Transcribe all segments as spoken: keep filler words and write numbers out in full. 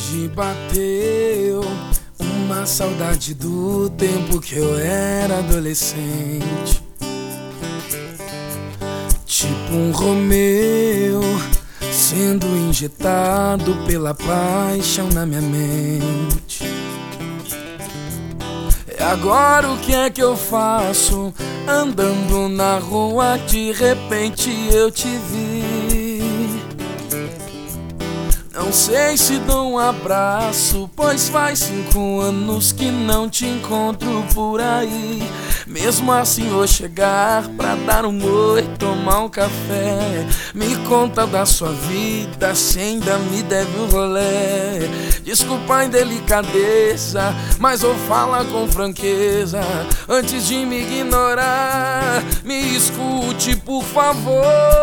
tarde bateu uma saudade do tempo que eu era adolescente. Tipo um Romeu sendo injetado pela paixão na minha mente. E agora o que é que eu faço? Andando na rua, de repente eu te vi. Não sei se dou um abraço, pois faz cinco anos que não te encontro por aí. Mesmo assim vou chegar pra dar um oi, tomar um café. Me conta da sua vida, se ainda me deve um rolê. Desculpa a indelicadeza, mas vou falar com franqueza. Antes de me ignorar, me escute por favor.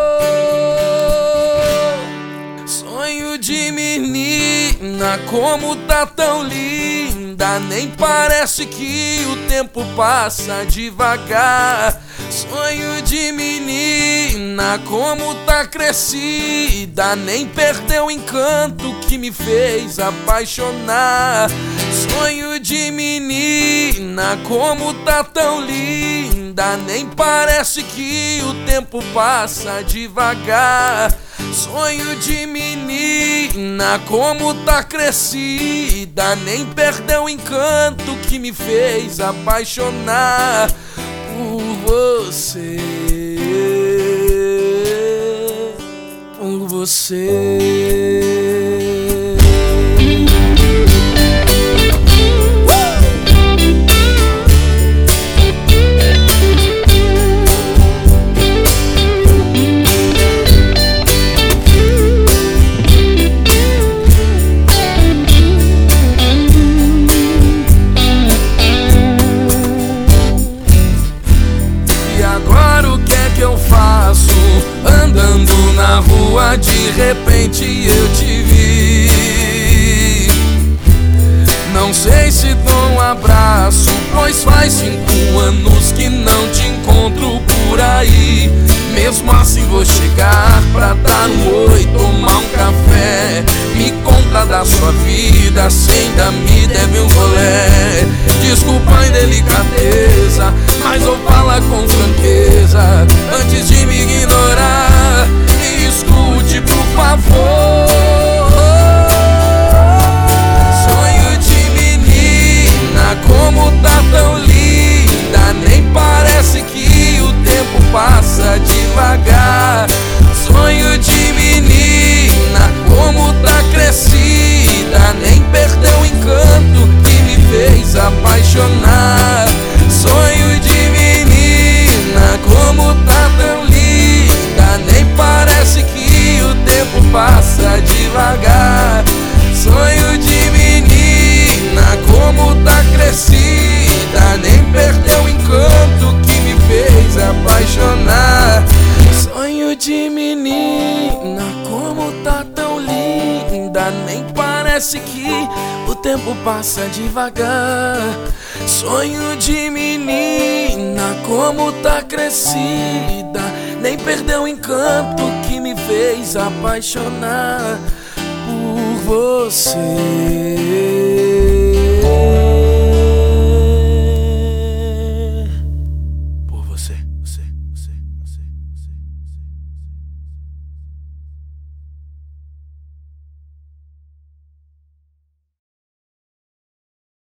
Sonho de menina, como tá tão linda, nem parece que o tempo passa devagar. Sonho de menina, como tá crescida, nem perdeu o encanto que me fez apaixonar. Sonho de menina, como tá tão linda, nem parece que o tempo passa devagar. Sonho de menina, como tá crescida, nem perdeu o encanto que me fez apaixonar por você, por você. Andando na rua, de repente eu te vi. Não sei se dou um abraço, pois faz cinco anos que não te encontro por aí. Mesmo assim vou chegar pra dar um oi, tomar um café. Me conta da sua vida, se ainda me deve um rolê. Desculpa a indelicadeza, mas vou falar com franqueza. Antes de me ignorar, me escute por favor. Sonho de menina, como tá tão linda, nem parece que o tempo passa devagar. Sonho de menina, como tá crescida, nem perdeu o encanto que me fez apaixonar. Sonho de menina, como tá tão linda, nem parece que o tempo passa devagar. Sonho de menina, como tá crescida, nem perdeu o encanto que me fez apaixonar. Sonho de menina, como tá tão linda, nem parece que o tempo passa devagar. Sonho de menina, como tá crescida, nem perdeu o encanto que me fez apaixonar por você.